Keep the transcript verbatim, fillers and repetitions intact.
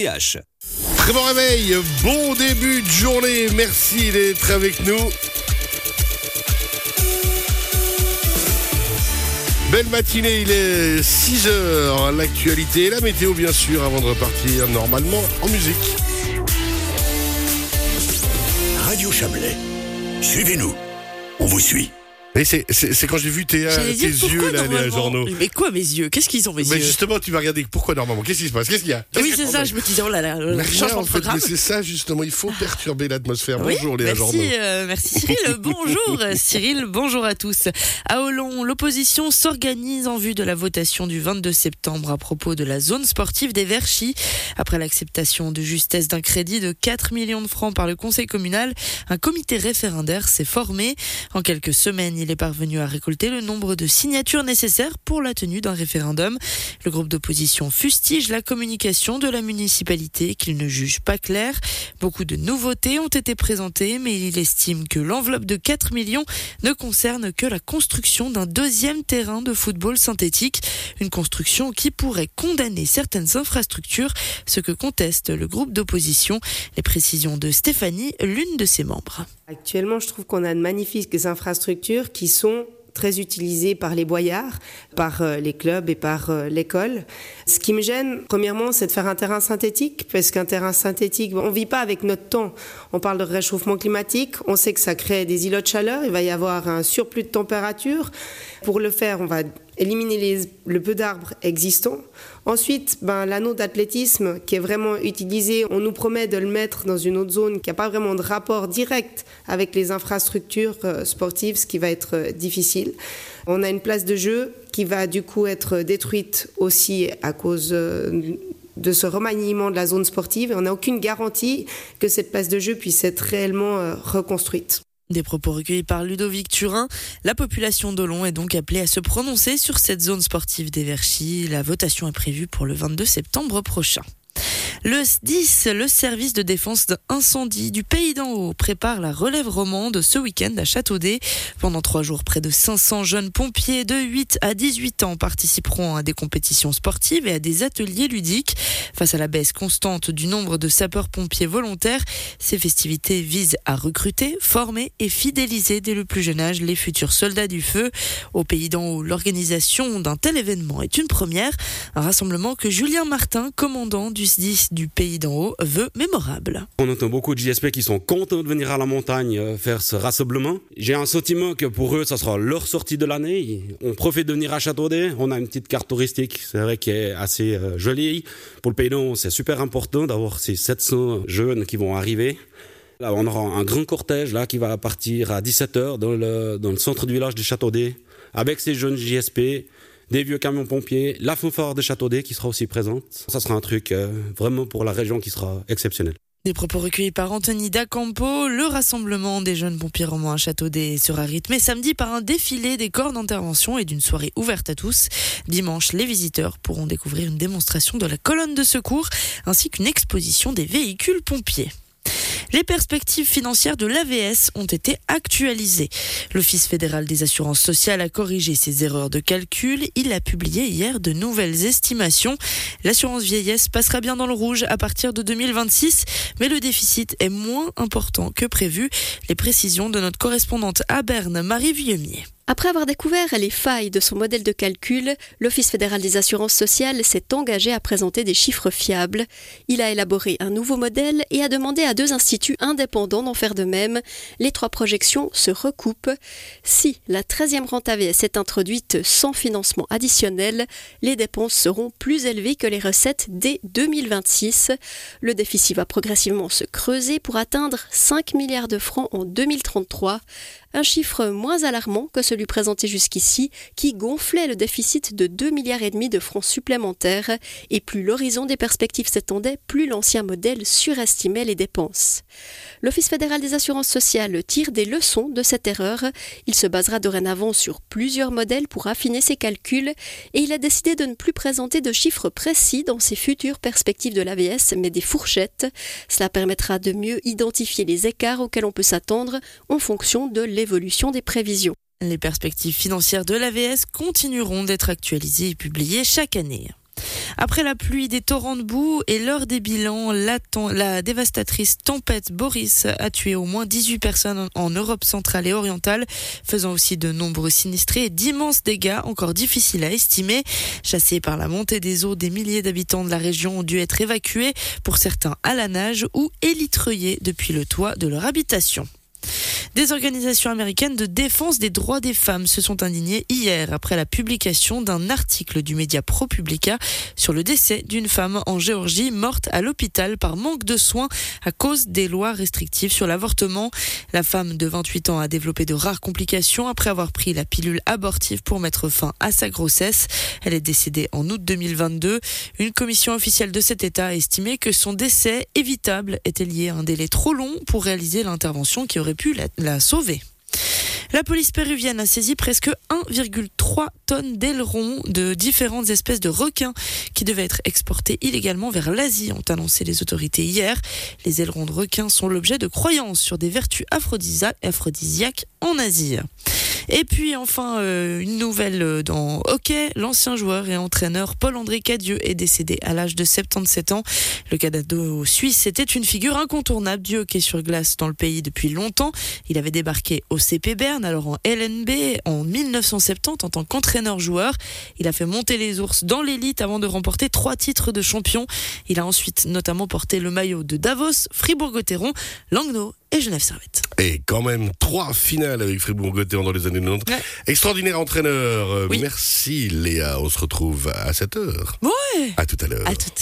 H. Très bon réveil, bon début de journée, merci d'être avec nous. Belle matinée, il est six heures, l'actualité et la météo bien sûr avant de repartir normalement en musique. Radio Chablais, suivez-nous, on vous suit. Et c'est, c'est, c'est quand j'ai vu tes, tes dire, yeux là, les journaux. Mais quoi mes yeux? Qu'est-ce qu'ils ont mes Mais yeux? justement, tu vas regarder pourquoi normalement. Qu'est-ce qui se passe? Qu'est-ce qu'il y a? Qu'est-ce Oui, qu'il y a c'est ça, je me disais, oh là là, le Mais rien, changement en de fait, programme. mais c'est ça justement, il faut perturber l'atmosphère. Oui, Bonjour Léa merci, Journaux. euh, merci Cyril, bonjour Cyril, bonjour à tous. À Olon, l'opposition s'organise en vue de la votation du vingt-deux septembre à propos de la zone sportive des Verchis. Après l'acceptation de justesse d'un crédit de quatre millions de francs par le conseil communal, un comité référendaire s'est formé. En quelques semaines, il est parvenu à récolter le nombre de signatures nécessaires pour la tenue d'un référendum. Le groupe d'opposition fustige la communication de la municipalité qu'il ne juge pas claire. Beaucoup de nouveautés ont été présentées, mais il estime que l'enveloppe de quatre millions ne concerne que la construction d'un deuxième terrain de football synthétique. Une construction qui pourrait condamner certaines infrastructures, ce que conteste le groupe d'opposition. Les précisions de Stéphanie, l'une de ses membres. Actuellement, je trouve qu'on a de magnifiques infrastructures qui sont très utilisées par les boyards, par euh, les clubs et par euh, l'école. Ce qui me gêne, premièrement, c'est de faire un terrain synthétique, parce qu'un terrain synthétique, on ne vit pas avec notre temps. On parle de réchauffement climatique, on sait que ça crée des îlots de chaleur, il va y avoir un surplus de température. Pour le faire, on va éliminer les, le peu d'arbres existants. Ensuite, ben, l'anneau d'athlétisme qui est vraiment utilisé, on nous promet de le mettre dans une autre zone qui n'a pas vraiment de rapport direct avec les infrastructures euh, sportives, ce qui va être euh, difficile. On a une place de jeu qui va du coup être détruite aussi à cause euh, de ce remaniement de la zone sportive et on n'a aucune garantie que cette place de jeu puisse être réellement euh, reconstruite. Des propos recueillis par Ludovic Turin. La population d'Olon est donc appelée à se prononcer sur cette zone sportive des Verchis. La votation est prévue pour le vingt-deux septembre prochain. Le S D I S, le service de défense d'incendie du Pays d'en Haut, prépare la relève romande ce week-end à Châteaudet. Pendant trois jours, près de cinq cents jeunes pompiers de huit à dix-huit ans participeront à des compétitions sportives et à des ateliers ludiques. Face à la baisse constante du nombre de sapeurs-pompiers volontaires, ces festivités visent à recruter, former et fidéliser dès le plus jeune âge les futurs soldats du feu. Au Pays d'en Haut, l'organisation d'un tel événement est une première, un rassemblement que Julien Martin, commandant du S D I S du Pays d'en Haut, veut mémorable. On entend beaucoup de J S P qui sont contents de venir à la montagne euh, faire ce rassemblement. J'ai un sentiment que pour eux, ça sera leur sortie de l'année. On profite de venir à Châteaudet. On a une petite carte touristique, c'est vrai, qui est assez euh, jolie. Pour le Pays d'en Haut, c'est super important d'avoir ces sept cents jeunes qui vont arriver. Là, on aura un grand cortège là qui va partir à dix-sept heures dans le, dans le centre du village de Châteaudet avec ces jeunes J S P. Des vieux camions pompiers, la fanfare de Châteaudet qui sera aussi présente. Ça sera un truc euh, vraiment pour la région qui sera exceptionnel. Des propos recueillis par Anthony Dacampo. Le rassemblement des jeunes pompiers romans à Châteaudet sera rythmé samedi par un défilé des corps d'intervention et d'une soirée ouverte à tous. Dimanche, les visiteurs pourront découvrir une démonstration de la colonne de secours ainsi qu'une exposition des véhicules pompiers. Les perspectives financières de l'A V S ont été actualisées. L'Office fédéral des assurances sociales a corrigé ses erreurs de calcul. Il a publié hier de nouvelles estimations. L'assurance vieillesse passera bien dans le rouge à partir de deux mille vingt-six, mais le déficit est moins important que prévu. Les précisions de notre correspondante à Berne, Marie Vieumier. Après avoir découvert les failles de son modèle de calcul, l'Office fédéral des assurances sociales s'est engagé à présenter des chiffres fiables. Il a élaboré un nouveau modèle et a demandé à deux instituts indépendants d'en faire de même. Les trois projections se recoupent. Si la treizième rente A V S est introduite sans financement additionnel, les dépenses seront plus élevées que les recettes dès deux mille vingt-six. Le déficit va progressivement se creuser pour atteindre cinq milliards de francs en deux mille trente-trois. Un chiffre moins alarmant que celui présenté jusqu'ici, qui gonflait le déficit de deux milliards et demi de francs supplémentaires. Et plus l'horizon des perspectives s'étendait, plus l'ancien modèle surestimait les dépenses. L'Office fédéral des assurances sociales tire des leçons de cette erreur. Il se basera dorénavant sur plusieurs modèles pour affiner ses calculs et il a décidé de ne plus présenter de chiffres précis dans ses futures perspectives de l'A V S, mais des fourchettes. Cela permettra de mieux identifier les écarts auxquels on peut s'attendre en fonction de l'évolution des prévisions. Les perspectives financières de l'A V S continueront d'être actualisées et publiées chaque année. Après la pluie, des torrents de boue et l'heure des bilans, la, ton- la dévastatrice tempête Boris a tué au moins dix-huit personnes en Europe centrale et orientale, faisant aussi de nombreux sinistrés et d'immenses dégâts encore difficiles à estimer. Chassés par la montée des eaux, des milliers d'habitants de la région ont dû être évacués, pour certains à la nage ou élitreillés depuis le toit de leur habitation. Des organisations américaines de défense des droits des femmes se sont indignées hier après la publication d'un article du média ProPublica sur le décès d'une femme en Géorgie morte à l'hôpital par manque de soins à cause des lois restrictives sur l'avortement. La femme de vingt-huit ans a développé de rares complications après avoir pris la pilule abortive pour mettre fin à sa grossesse. Elle est décédée en août deux mille vingt-deux. Une commission officielle de cet État a estimé que son décès évitable était lié à un délai trop long pour réaliser l'intervention qui aurait pu la la sauver. La police péruvienne a saisi presque un virgule trois tonnes d'ailerons de différentes espèces de requins qui devaient être exportés illégalement vers l'Asie, ont annoncé les autorités hier. Les ailerons de requins sont l'objet de croyances sur des vertus aphrodisia- aphrodisiaques en Asie. Et puis enfin, euh, une nouvelle dans hockey. L'ancien joueur et entraîneur Paul-André Cadieux est décédé à l'âge de soixante-dix-sept ans. Le Canado suisse était une figure incontournable du hockey sur glace dans le pays depuis longtemps. Il avait débarqué au C P Berne, alors en L N B, en dix-neuf cent soixante-dix en tant qu'entraîneur-joueur. Il a fait monter les ours dans l'élite avant de remporter trois titres de champion. Il a ensuite notamment porté le maillot de Davos, Fribourg-Gotteron, Langnau et Genève Servette. Et quand même, trois finales avec Fribourg-Gotteron dans les années quatre-vingt-dix. Ouais. Extraordinaire entraîneur. Oui. Merci Léa, on se retrouve à sept heures. Ouais. À tout à l'heure. À tout.